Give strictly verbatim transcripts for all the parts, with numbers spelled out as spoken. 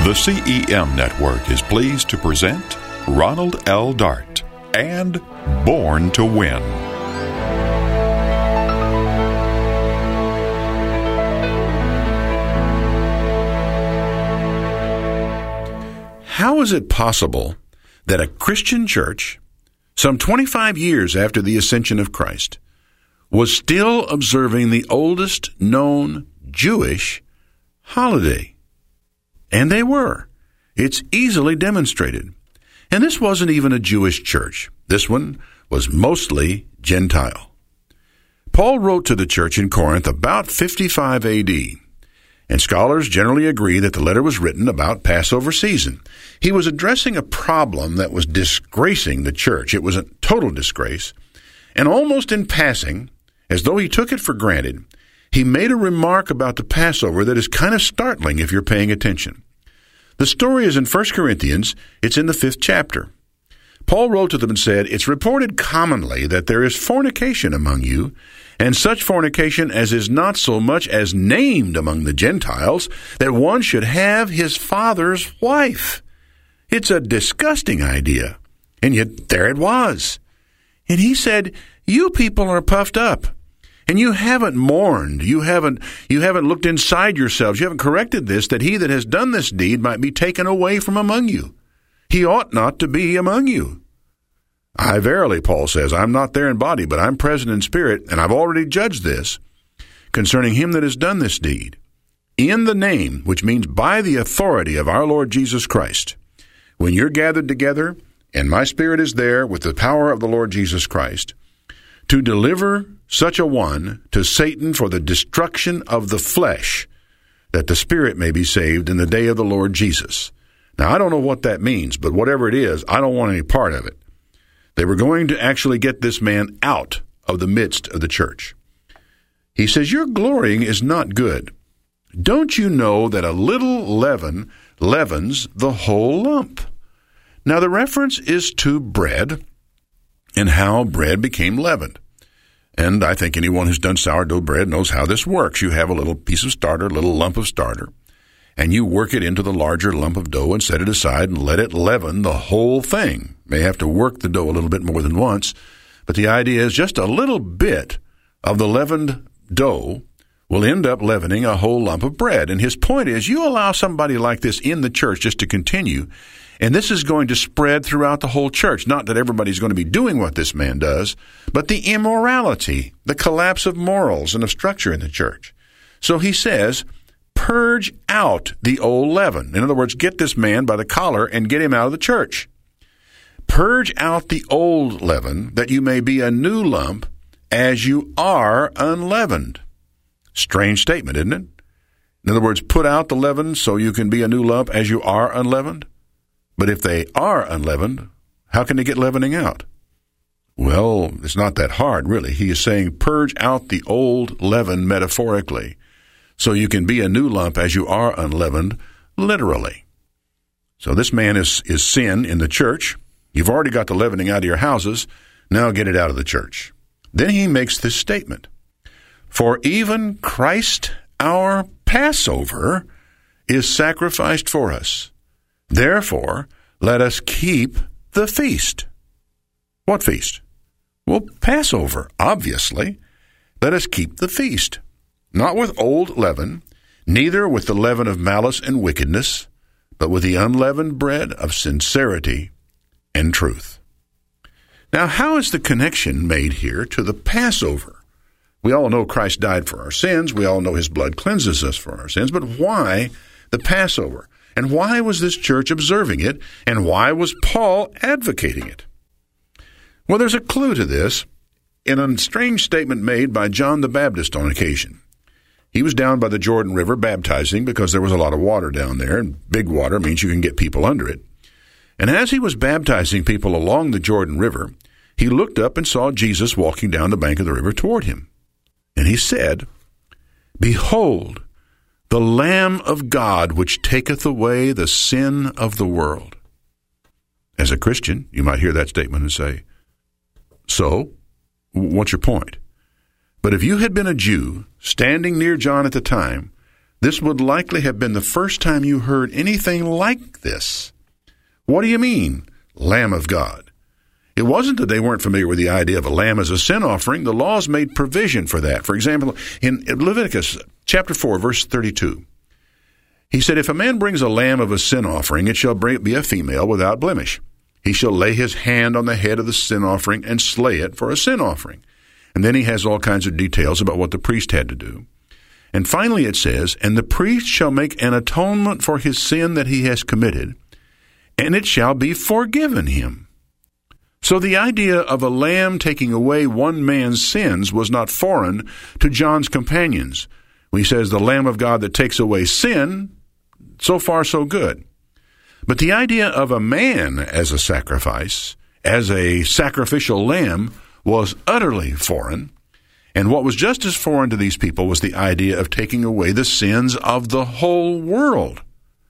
The C E M Network is pleased to present Ronald L. Dart and Born to Win. How is it possible that a Christian church, some twenty-five years after the ascension of Christ, was still observing the oldest known Jewish holiday? And they were. It's easily demonstrated. And this wasn't even a Jewish church. This one was mostly Gentile. Paul wrote to the church in Corinth about fifty-five A D, and scholars generally agree that the letter was written about Passover season. He was addressing a problem that was disgracing the church. It was a total disgrace. And almost in passing, as though he took it for granted, he made a remark about the Passover that is kind of startling if you're paying attention. The story is in First Corinthians. It's in the fifth chapter. Paul wrote to them and said, "It's reported commonly that there is fornication among you, and such fornication as is not so much as named among the Gentiles, that one should have his father's wife." It's a disgusting idea, and yet there it was. And he said, "You people are puffed up. And you haven't mourned, you haven't you haven't looked inside yourselves, you haven't corrected this, that he that has done this deed might be taken away from among you. He ought not to be among you. I verily," Paul says, "I'm not there in body, but I'm present in spirit, and I've already judged this concerning him that has done this deed. In the name," which means by the authority of our Lord Jesus Christ, when you're gathered together, and my spirit is there with the power of the Lord Jesus Christ, to deliver such a one to Satan for the destruction of the flesh, that the spirit may be saved in the day of the Lord Jesus. Now, I don't know what that means, but whatever it is, I don't want any part of it. They were going to actually get this man out of the midst of the church. He says, "Your glorying is not good. Don't you know that a little leaven leavens the whole lump?" Now, the reference is to bread and how bread became leavened. And I think anyone who's done sourdough bread knows how this works. You have a little piece of starter, a little lump of starter, and you work it into the larger lump of dough and set it aside and let it leaven the whole thing. May have to work the dough a little bit more than once, but the idea is just a little bit of the leavened dough will end up leavening a whole lump of bread. And his point is, you allow somebody like this in the church just to continue, and this is going to spread throughout the whole church. Not that everybody's going to be doing what this man does, but the immorality, the collapse of morals and of structure in the church. So he says, purge out the old leaven. In other words, get this man by the collar and get him out of the church. Purge out the old leaven, that you may be a new lump, as you are unleavened. Strange statement, isn't it? In other words, put out the leaven so you can be a new lump as you are unleavened. But if they are unleavened, how can they get leavening out? Well, it's not that hard, really. He is saying, purge out the old leaven metaphorically, so you can be a new lump as you are unleavened, literally. So this man is, is sin in the church. You've already got the leavening out of your houses. Now get it out of the church. Then he makes this statement. "For even Christ our Passover is sacrificed for us. Therefore, let us keep the feast." What feast? Well, Passover, obviously. Let us keep the feast, not with old leaven, neither with the leaven of malice and wickedness, but with the unleavened bread of sincerity and truth. Now, how is the connection made here to the Passover? We all know Christ died for our sins. We all know his blood cleanses us for our sins. But why the Passover? And why was this church observing it? And why was Paul advocating it? Well, there's a clue to this in a strange statement made by John the Baptist on occasion. He was down by the Jordan River baptizing because there was a lot of water down there, and big water means you can get people under it. And as he was baptizing people along the Jordan River, he looked up and saw Jesus walking down the bank of the river toward him. And he said, "Behold, the Lamb of God, which taketh away the sin of the world." As a Christian, you might hear that statement and say, "So, what's your point?" But if you had been a Jew standing near John at the time, This would likely have been the first time you heard anything like this. What do you mean, Lamb of God? It wasn't that they weren't familiar with the idea of a lamb as a sin offering. The laws made provision for that. For example, in Leviticus chapter four, verse thirty-two, he said, "If a man brings a lamb of a sin offering, it shall be a female without blemish. He shall lay his hand on the head of the sin offering and slay it for a sin offering." And then he has all kinds of details about what the priest had to do. And finally it says, "And the priest shall make an atonement for his sin that he has committed, and it shall be forgiven him." So the idea of a lamb taking away one man's sins was not foreign to John's companions. When he says the Lamb of God that takes away sin, so far so good. But the idea of a man as a sacrifice, as a sacrificial lamb, was utterly foreign. And what was just as foreign to these people was the idea of taking away the sins of the whole world.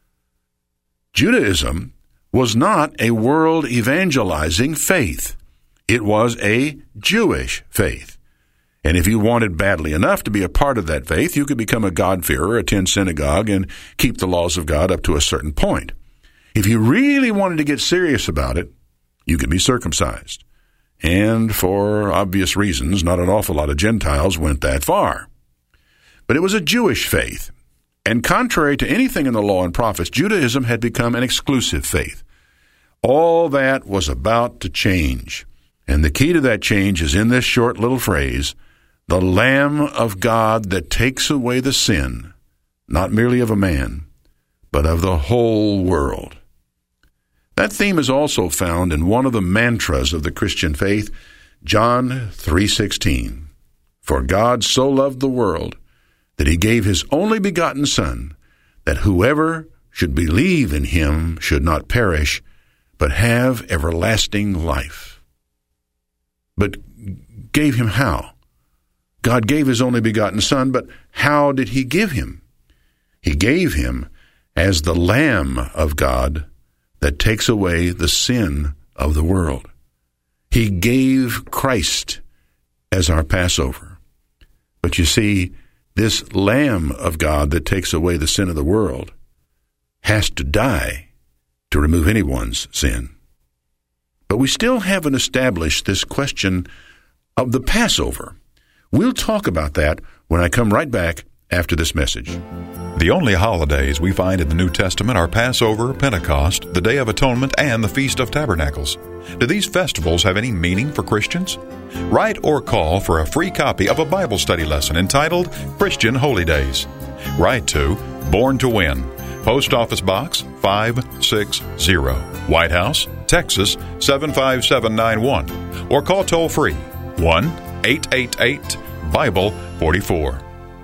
Judaism was not a world evangelizing faith. It was a Jewish faith. And if you wanted badly enough to be a part of that faith, you could become a God-fearer, attend synagogue, and keep the laws of God up to a certain point. If you really wanted to get serious about it, you could be circumcised. And for obvious reasons, not an awful lot of Gentiles went that far. But it was a Jewish faith. And contrary to anything in the law and prophets, Judaism had become an exclusive faith. All that was about to change. And the key to that change is in this short little phrase, "The Lamb of God that takes away the sin, not merely of a man, but of the whole world." That theme is also found in one of the mantras of the Christian faith, John three sixteen. "For God so loved the world that he gave his only begotten Son, that whoever should believe in him should not perish, but have everlasting life." But gave him how? God gave his only begotten Son, but how did he give him? He gave him as the Lamb of God that takes away the sin of the world. He gave Christ as our Passover. But you see, this Lamb of God that takes away the sin of the world has to die to remove anyone's sin. But we still haven't established this question of the Passover. We'll talk about that when I come right back after this message. The only holidays we find in the New Testament are Passover, Pentecost, the Day of Atonement, and the Feast of Tabernacles. Do these festivals have any meaning for Christians? Write or call for a free copy of a Bible study lesson entitled Christian Holy Days. Write to Born to Win, Post Office Box five sixty, White House, Texas seven five seven nine one, or call toll-free one eight eight eight Bible forty-four.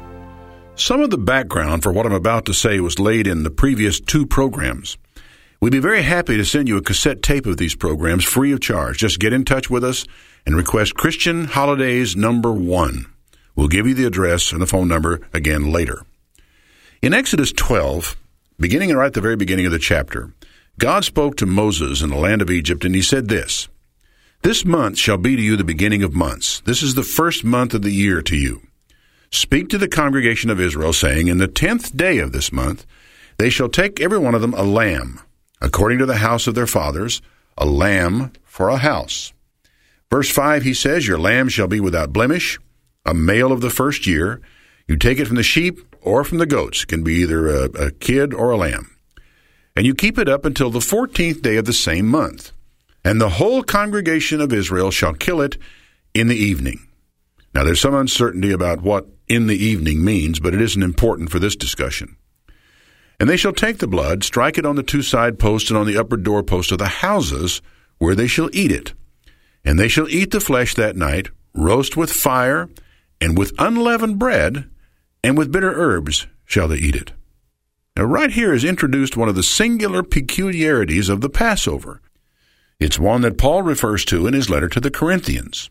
Some of the background for what I'm about to say was laid in the previous two programs. We'd be very happy to send you a cassette tape of these programs free of charge. Just get in touch with us and request Christian Holidays number one. We'll give you the address and the phone number again later. In Exodus twelve, beginning right at the very beginning of the chapter, God spoke to Moses in the land of Egypt, and he said this, "This month shall be to you the beginning of months. This is the first month of the year to you. Speak to the congregation of Israel, saying, in the tenth day of this month, they shall take every one of them a lamb, according to the house of their fathers, a lamb for a house." Verse five, he says, "Your lamb shall be without blemish, a male of the first year. You take it from the sheep or from the goats." It can be either a, a kid or a lamb. "And you keep it up until the fourteenth day of the same month. And the whole congregation of Israel shall kill it in the evening." Now, there's some uncertainty about what "in the evening" means, but it isn't important for this discussion. "And they shall take the blood, strike it on the two side posts and on the upper doorpost of the houses where they shall eat it. And they shall eat the flesh that night, roast with fire, and with unleavened bread, and with bitter herbs shall they eat it." Now, right here is introduced one of the singular peculiarities of the Passover. It's one that Paul refers to in his letter to the Corinthians.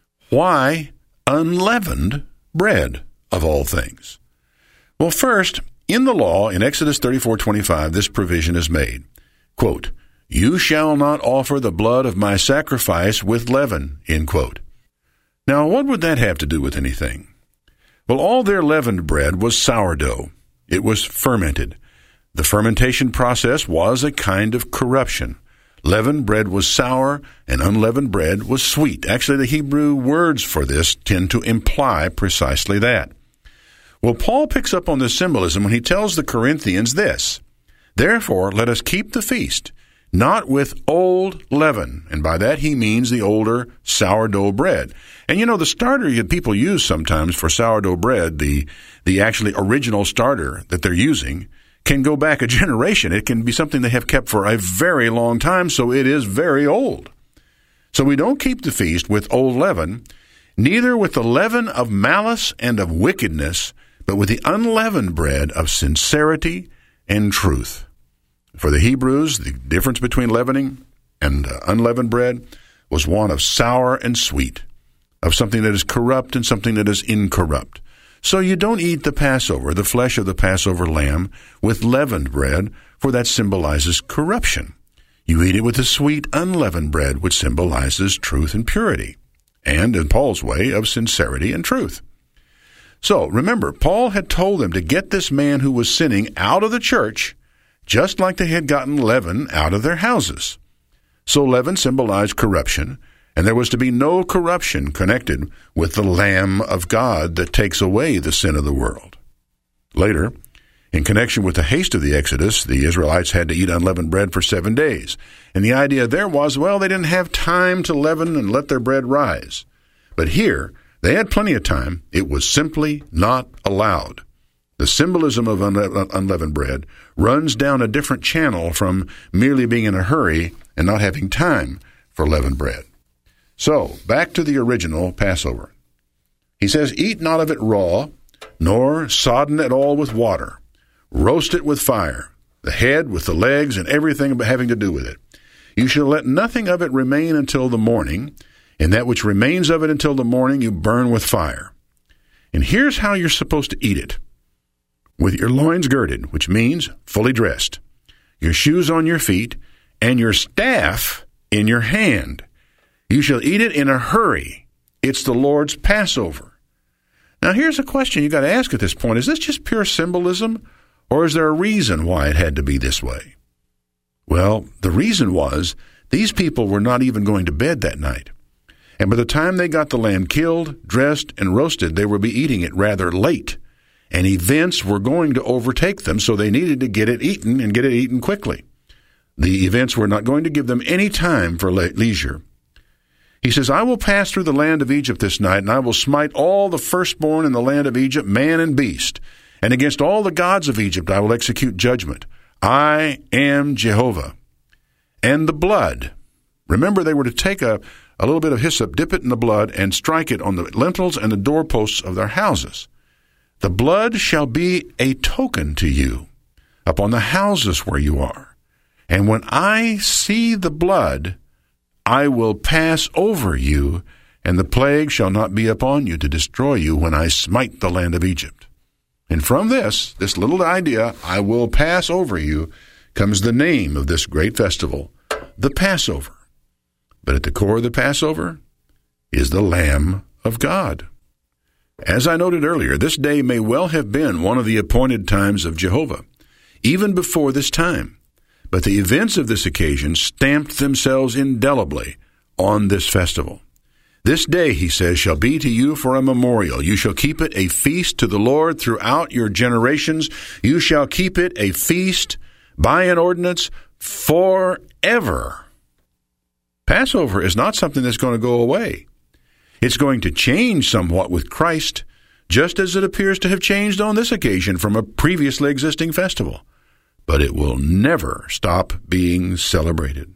Why unleavened bread, of all things? Well, first, in the law, in Exodus thirty-four twenty-five, this provision is made. Quote, "You shall not offer the blood of my sacrifice with leaven," end quote. Now, what would that have to do with anything? Well, all their leavened bread was sourdough. It was fermented. The fermentation process was a kind of corruption. Leavened bread was sour, and unleavened bread was sweet. Actually, the Hebrew words for this tend to imply precisely that. Well, Paul picks up on this symbolism when he tells the Corinthians this: "Therefore, let us keep the feast, not with old leaven." And by that he means the older sourdough bread. And you know, the starter that people use sometimes for sourdough bread, the, the actually original starter that they're using, can go back a generation. It can be something they have kept for a very long time, so it is very old. So we don't keep the feast with old leaven, neither with the leaven of malice and of wickedness, but with the unleavened bread of sincerity and truth. For the Hebrews, the difference between leavening and uh, unleavened bread was one of sour and sweet, of something that is corrupt and something that is incorrupt. So you don't eat the Passover, the flesh of the Passover lamb, with leavened bread, for that symbolizes corruption. You eat it with the sweet, unleavened bread, which symbolizes truth and purity, and, in Paul's way, of sincerity and truth. So, remember, Paul had told them to get this man who was sinning out of the church, just like they had gotten leaven out of their houses. So leaven symbolized corruption, and there was to be no corruption connected with the Lamb of God that takes away the sin of the world. Later, in connection with the haste of the Exodus, the Israelites had to eat unleavened bread for seven days. And the idea there was, well, they didn't have time to leaven and let their bread rise. But here, they had plenty of time. It was simply not allowed. The symbolism of unle- unleavened bread runs down a different channel from merely being in a hurry and not having time for leavened bread. So, back to the original Passover. He says, "Eat not of it raw, nor sodden at all with water. Roast it with fire, the head with the legs and everything having to do with it. You shall let nothing of it remain until the morning, and that which remains of it until the morning you burn with fire. And here's how you're supposed to eat it. With your loins girded," which means fully dressed, "your shoes on your feet, and your staff in your hand. You shall eat it in a hurry. It's the Lord's Passover." Now here's a question you got to ask at this point. Is this just pure symbolism, or is there a reason why it had to be this way? Well, the reason was these people were not even going to bed that night. And by the time they got the lamb killed, dressed, and roasted, they would be eating it rather late. And events were going to overtake them, so they needed to get it eaten and get it eaten quickly. The events were not going to give them any time for le- leisure. He says, "I will pass through the land of Egypt this night, and I will smite all the firstborn in the land of Egypt, man and beast. And against all the gods of Egypt I will execute judgment. I am Jehovah. And the blood," remember they were to take a, a little bit of hyssop, dip it in the blood, and strike it on the lintels and the doorposts of their houses. "The blood shall be a token to you upon the houses where you are. And when I see the blood, I will pass over you, and the plague shall not be upon you to destroy you when I smite the land of Egypt." And from this, this little idea, "I will pass over you," comes the name of this great festival, the Passover. But at the core of the Passover is the Lamb of God. As I noted earlier, this day may well have been one of the appointed times of Jehovah, even before this time. But the events of this occasion stamped themselves indelibly on this festival. "This day," he says, "shall be to you for a memorial. You shall keep it a feast to the Lord throughout your generations. You shall keep it a feast by an ordinance forever." Passover is not something that's going to go away. It's going to change somewhat with Christ, just as it appears to have changed on this occasion from a previously existing festival. But it will never stop being celebrated.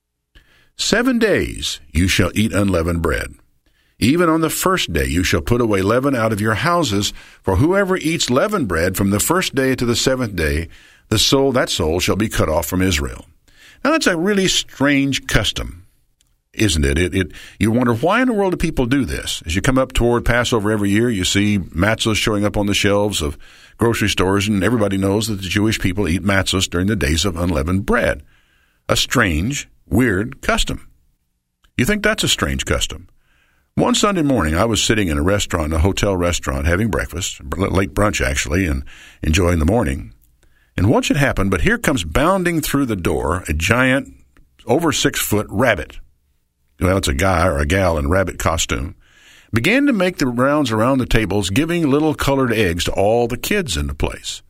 "Seven days you shall eat unleavened bread. Even on the first day you shall put away leaven out of your houses, for whoever eats leavened bread from the first day to the seventh day, the soul, that soul shall be cut off from Israel." Now that's a really strange custom, isn't it? It, it? You wonder, why in the world do people do this? As you come up toward Passover every year, you see matzahs showing up on the shelves of grocery stores, and everybody knows that the Jewish people eat matzahs during the days of unleavened bread. A strange, weird custom. You think that's a strange custom? One Sunday morning, I was sitting in a restaurant, a hotel restaurant, having breakfast, late brunch actually, and enjoying the morning. And what should happen, but here comes bounding through the door a giant, over six-foot rabbit. Well, it's a guy or a gal in rabbit costume. Began to make the rounds around the tables, giving little colored eggs to all the kids in the place.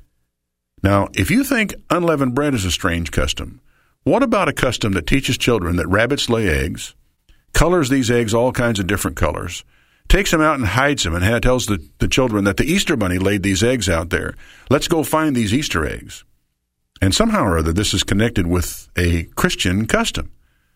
Now, if you think unleavened bread is a strange custom, what about a custom that teaches children that rabbits lay eggs, colors these eggs all kinds of different colors, takes them out and hides them, and tells the, the children that the Easter Bunny laid these eggs out there. Let's go find these Easter eggs. And somehow or other, this is connected with a Christian custom.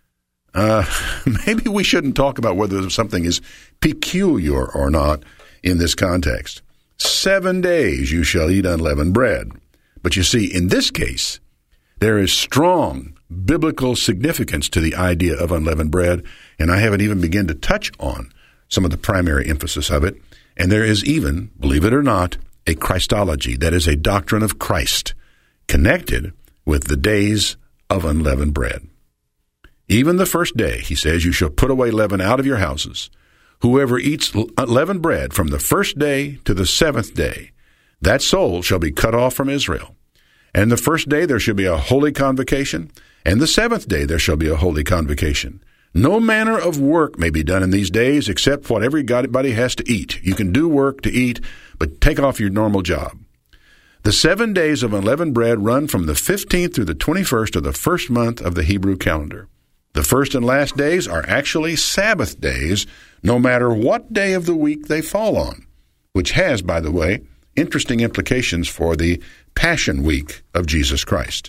Uh, maybe we shouldn't talk about whether something is peculiar or not in this context. Seven days you shall eat unleavened bread. But you see, in this case, there is strong biblical significance to the idea of unleavened bread, and I haven't even begun to touch on some of the primary emphasis of it. And there is even, believe it or not, a Christology, that is a doctrine of Christ, connected with the days of unleavened bread. Even the first day, he says, you shall put away leaven out of your houses. Whoever eats leavened bread from the first day to the seventh day, that soul shall be cut off from Israel. And the first day there shall be a holy convocation, and the seventh day there shall be a holy convocation. No manner of work may be done in these days except what everybody has to eat. You can do work to eat, but take off your normal job. The seven days of unleavened bread run from the fifteenth through the twenty-first of the first month of the Hebrew calendar. The first and last days are actually Sabbath days, no matter what day of the week they fall on, which has, by the way, interesting implications for the Passion Week of Jesus Christ.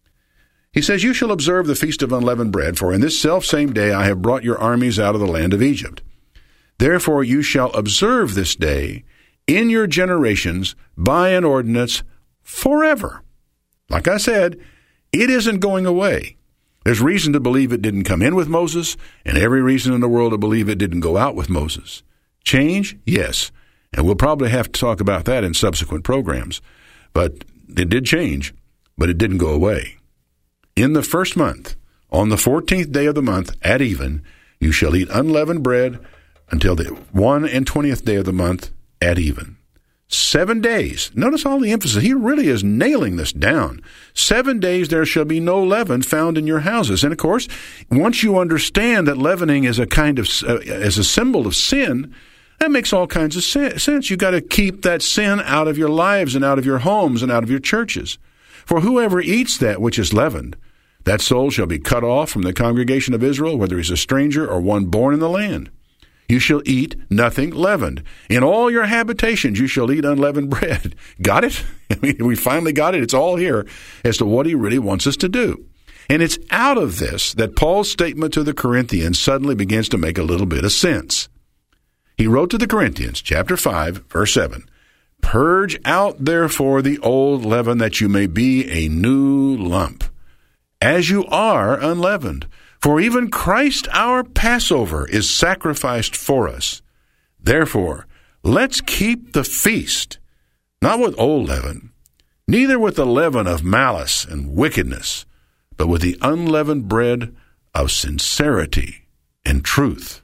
He says, you shall observe the feast of unleavened bread, for in this selfsame day I have brought your armies out of the land of Egypt. Therefore you shall observe this day in your generations by an ordinance forever. Like I said, it isn't going away. There's reason to believe it didn't come in with Moses, and every reason in the world to believe it didn't go out with Moses. Change? Yes. And we'll probably have to talk about that in subsequent programs. But it did change, but it didn't go away. In the first month, on the fourteenth day of the month, at even, you shall eat unleavened bread until the one and twentieth day of the month, at even. Seven days. Notice all the emphasis. He really is nailing this down. Seven days there shall be no leaven found in your houses. And of course, once you understand that leavening is a kind of, uh, as a symbol of sin, that makes all kinds of sense. You've got to keep that sin out of your lives and out of your homes and out of your churches. For whoever eats that which is leavened, that soul shall be cut off from the congregation of Israel, whether he's a stranger or one born in the land. You shall eat nothing leavened. In all your habitations you shall eat unleavened bread. Got it? I mean, we finally got it. It's all here as to what he really wants us to do. And it's out of this that Paul's statement to the Corinthians suddenly begins to make a little bit of sense. He wrote to the Corinthians, chapter five, verse seven, Purge out therefore the old leaven, that you may be a new lump, as you are unleavened. For even Christ our Passover is sacrificed for us. Therefore, let's keep the feast, not with old leaven, neither with the leaven of malice and wickedness, but with the unleavened bread of sincerity and truth.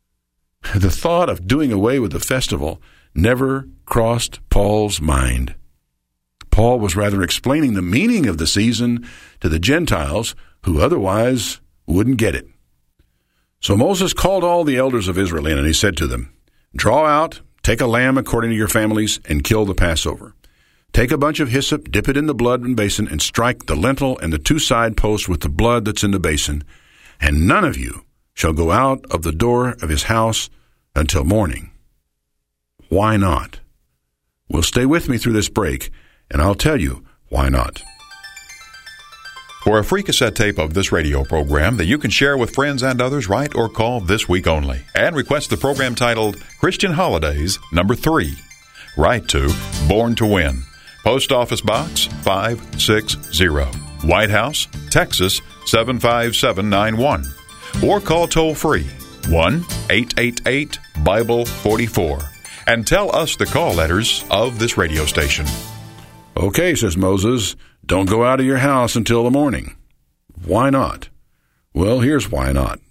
The thought of doing away with the festival never crossed Paul's mind. Paul was rather explaining the meaning of the season to the Gentiles who otherwise wouldn't get it. So Moses called all the elders of Israel in, and he said to them, Draw out, take a lamb according to your families, and kill the Passover. Take a bunch of hyssop, dip it in the blood and basin, and strike the lintel and the two side posts with the blood that's in the basin, and none of you shall go out of the door of his house until morning. Why not? Well, stay with me through this break, and I'll tell you why not. For a free cassette tape of this radio program that you can share with friends and others, write or call this week only and request the program titled Christian Holidays, number three. Write to Born to Win, Post Office Box five sixty, White House, Texas seven five seven nine one, or call toll-free one eight eight eight Bible forty-four and tell us the call letters of this radio station. Okay, says Moses, don't go out of your house until the morning. Why not? Well, here's why not.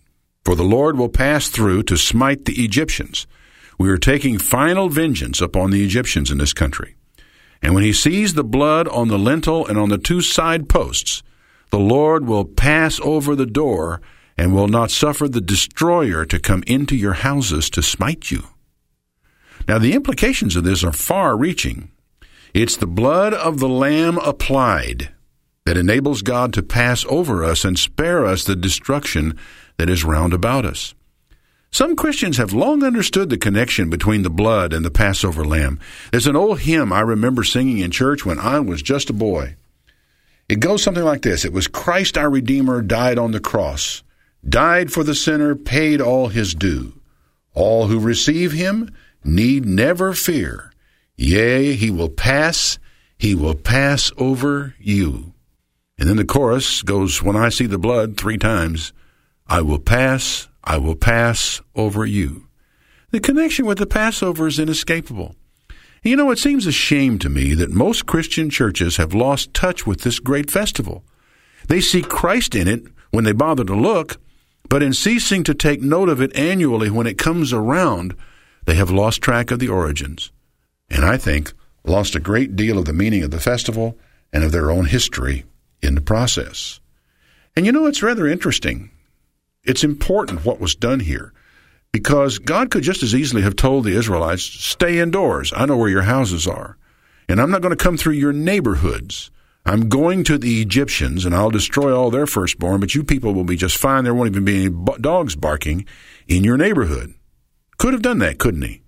For the Lord will pass through to smite the Egyptians. We are taking final vengeance upon the Egyptians in this country. And when he sees the blood on the lintel and on the two side posts, the Lord will pass over the door and will not suffer the destroyer to come into your houses to smite you. Now, the implications of this are far-reaching. It's the blood of the Lamb applied that enables God to pass over us and spare us the destruction that is round about us. Some Christians have long understood the connection between the blood and the Passover lamb. There's an old hymn I remember singing in church when I was just a boy. It goes something like this. It was, Christ our Redeemer died on the cross, died for the sinner, paid all his due. All who receive him need never fear. Yea, he will pass, he will pass over you. And then the chorus goes, when I see the blood, three times, I will pass, I will pass over you. The connection with the Passover is inescapable. You know, it seems a shame to me that most Christian churches have lost touch with this great festival. They see Christ in it when they bother to look, but in ceasing to take note of it annually when it comes around, they have lost track of the origins, and I think lost a great deal of the meaning of the festival and of their own history in the process. And you know, it's rather interesting. It's important what was done here, because God could just as easily have told the Israelites, stay indoors. I know where your houses are, and I'm not going to come through your neighborhoods. I'm going to the Egyptians, and I'll destroy all their firstborn, but you people will be just fine. There won't even be any dogs barking in your neighborhood. Could have done that, couldn't he?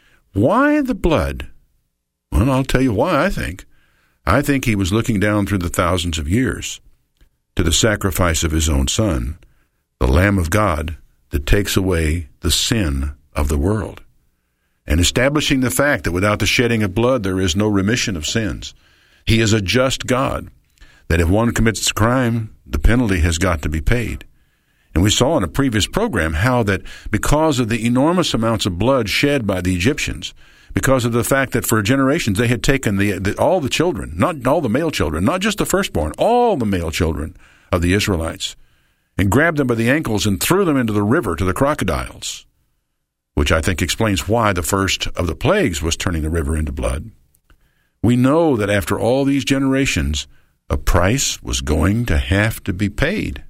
Why the blood? Well, I'll tell you why, I think. I think he was looking down through the thousands of years to the sacrifice of his own Son, the Lamb of God that takes away the sin of the world, and establishing the fact that without the shedding of blood there is no remission of sins. He is a just God, that if one commits a crime, the penalty has got to be paid. And we saw in a previous program how that because of the enormous amounts of blood shed by the Egyptians, because of the fact that for generations they had taken the, the all the children, not all the male children, not just the firstborn, all the male children of the Israelites, and grabbed them by the ankles and threw them into the river to the crocodiles, which I think explains why the first of the plagues was turning the river into blood. We know that after all these generations, a price was going to have to be paid.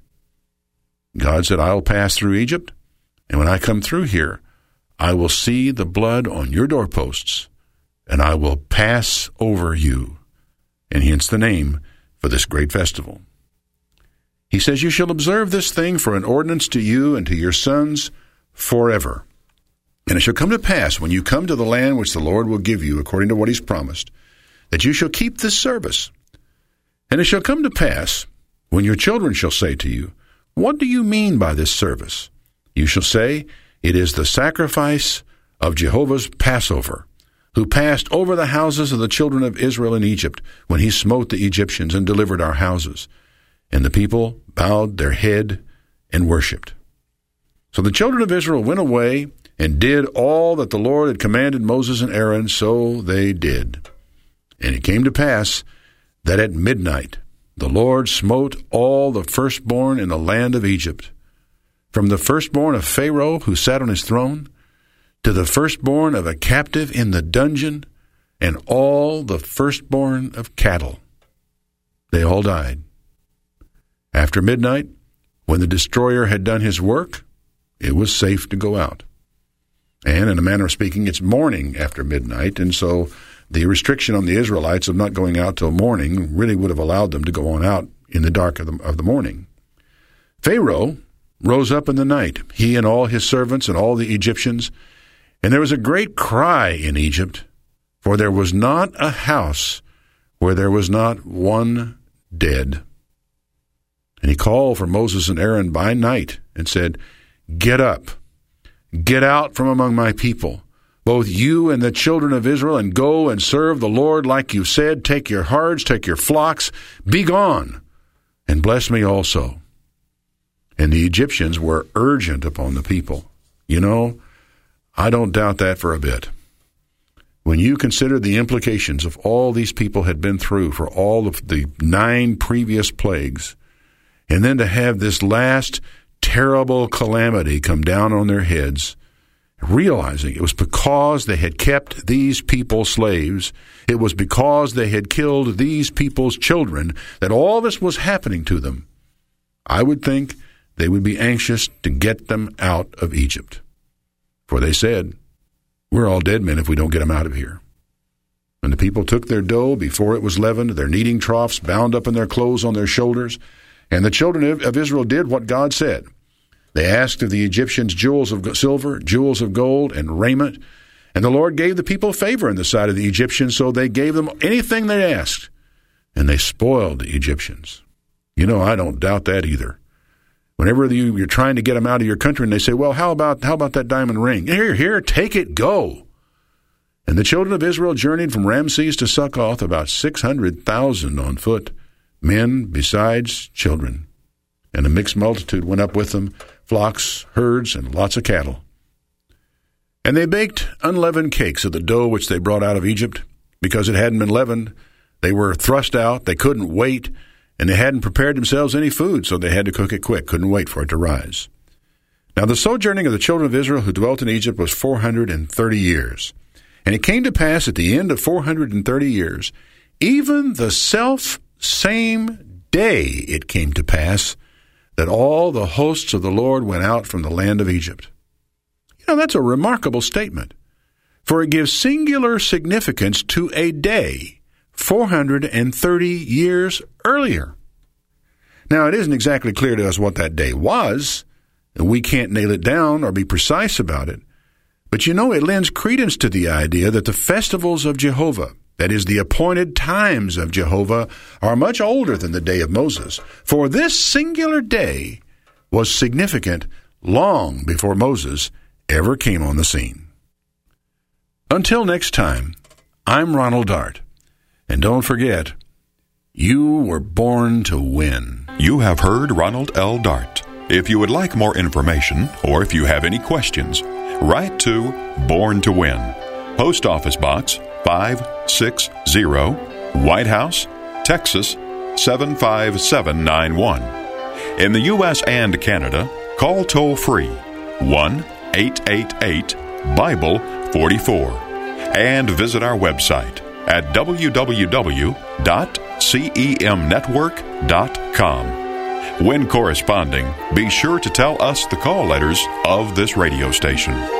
God said, I'll pass through Egypt, and when I come through here, I will see the blood on your doorposts, and I will pass over you. And hence the name for this great festival. He says, you shall observe this thing for an ordinance to you and to your sons forever. And it shall come to pass, when you come to the land which the Lord will give you, according to what he's promised, that you shall keep this service. And it shall come to pass, when your children shall say to you, what do you mean by this service? You shall say, it is the sacrifice of Jehovah's Passover, who passed over the houses of the children of Israel in Egypt, when he smote the Egyptians and delivered our houses. And the people bowed their head and worshipped. So the children of Israel went away and did all that the Lord had commanded Moses and Aaron, so they did. And it came to pass that at midnight the Lord smote all the firstborn in the land of Egypt, from the firstborn of Pharaoh who sat on his throne, to the firstborn of a captive in the dungeon, and all the firstborn of cattle. They all died. After midnight, when the destroyer had done his work, it was safe to go out. And in a manner of speaking, it's morning after midnight, and so the restriction on the Israelites of not going out till morning really would have allowed them to go on out in the dark of the, of the morning. Pharaoh rose up in the night, he and all his servants and all the Egyptians, and there was a great cry in Egypt, for there was not a house where there was not one dead. And he called for Moses and Aaron by night and said, get up, get out from among my people, both you and the children of Israel, and go and serve the Lord like you said. Take your herds, take your flocks, be gone, and bless me also. And the Egyptians were urgent upon the people. You know, I don't doubt that for a bit. When you consider the implications of all these people had been through for all of the nine previous plagues, and then to have this last terrible calamity come down on their heads, realizing it was because they had kept these people slaves, it was because they had killed these people's children that all this was happening to them, I would think they would be anxious to get them out of Egypt. For they said, we're all dead men if we don't get them out of here. And the people took their dough before it was leavened, their kneading troughs bound up in their clothes on their shoulders, and the children of Israel did what God said. They asked of the Egyptians jewels of silver, jewels of gold, and raiment, and the Lord gave the people favor in the sight of the Egyptians, so they gave them anything they asked, and they spoiled the Egyptians. You know, I don't doubt that either. Whenever you, you're trying to get them out of your country, and they say, well, how about how about that diamond ring? Here, here, take it, go. And the children of Israel journeyed from Ramses to Succoth, about six hundred thousand on foot, men besides children. And a mixed multitude went up with them, flocks, herds, and lots of cattle. And they baked unleavened cakes of the dough which they brought out of Egypt. Because it hadn't been leavened, they were thrust out, they couldn't wait, and they hadn't prepared themselves any food, so they had to cook it quick, couldn't wait for it to rise. Now the sojourning of the children of Israel who dwelt in Egypt was four hundred thirty years. And it came to pass at the end of four hundred thirty years, even the self same day it came to pass, that all the hosts of the Lord went out from the land of Egypt. You know, that's a remarkable statement, for it gives singular significance to a day four hundred thirty years earlier. Now, it isn't exactly clear to us what that day was, and we can't nail it down or be precise about it, but you know, it lends credence to the idea that the festivals of Jehovah, that is, the appointed times of Jehovah, are much older than the day of Moses. For this singular day was significant long before Moses ever came on the scene. Until next time, I'm Ronald Dart. And don't forget, you were born to win. You have heard Ronald L. Dart. If you would like more information, or if you have any questions, write to Born to Win, Post Office Box five six zero, White House, Texas seven five seven nine one. In the U S and Canada, call toll-free one eight eight eight Bible forty-four and visit our website at w w w dot c e m network dot com. When corresponding, be sure to tell us the call letters of this radio station.